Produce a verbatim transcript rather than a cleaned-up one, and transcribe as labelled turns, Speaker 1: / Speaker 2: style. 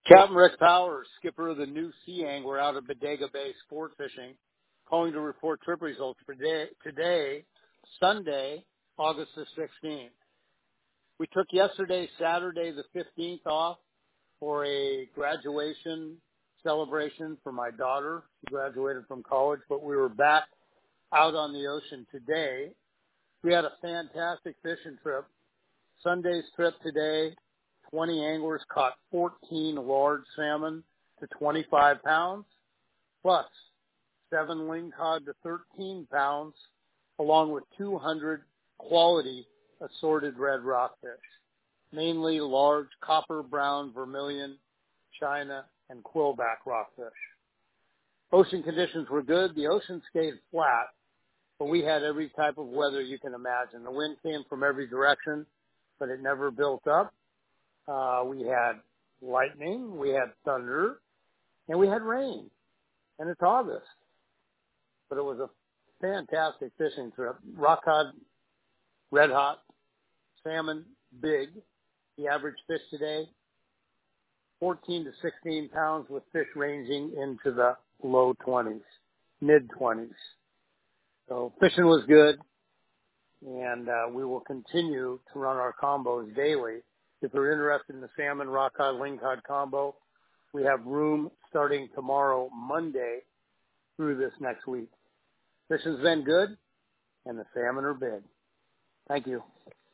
Speaker 1: Captain Rick Powers, skipper of the new Sea Angler out of Bodega Bay Sport Fishing, calling to report trip results for day, today, Sunday, August the sixteenth. We took yesterday, Saturday the fifteenth, off for a graduation celebration for my daughter. She graduated from college, but we were back out on the ocean today. We had a fantastic fishing trip. Sunday's trip today, twenty anglers caught fourteen large salmon to twenty-five pounds, plus seven lingcod to thirteen pounds, along with two hundred quality assorted red rockfish, mainly large copper, brown, vermilion, china, and quillback rockfish. Ocean conditions were good. The ocean stayed flat, but we had every type of weather you can imagine. The wind came from every direction, but it never built up. Uh, we had lightning, we had thunder, and we had rain. And it's August. But it was a fantastic fishing trip. Rock cod, red hot, salmon, big. The average fish today, fourteen to sixteen pounds, with fish ranging into the low twenties, mid twenties. So fishing was good, and uh, we will continue to run our combos daily. If you're interested in the salmon, rock cod, lingcod combo, we have room starting tomorrow, Monday, through this next week. Fishing's been good, and the salmon are big. Thank you.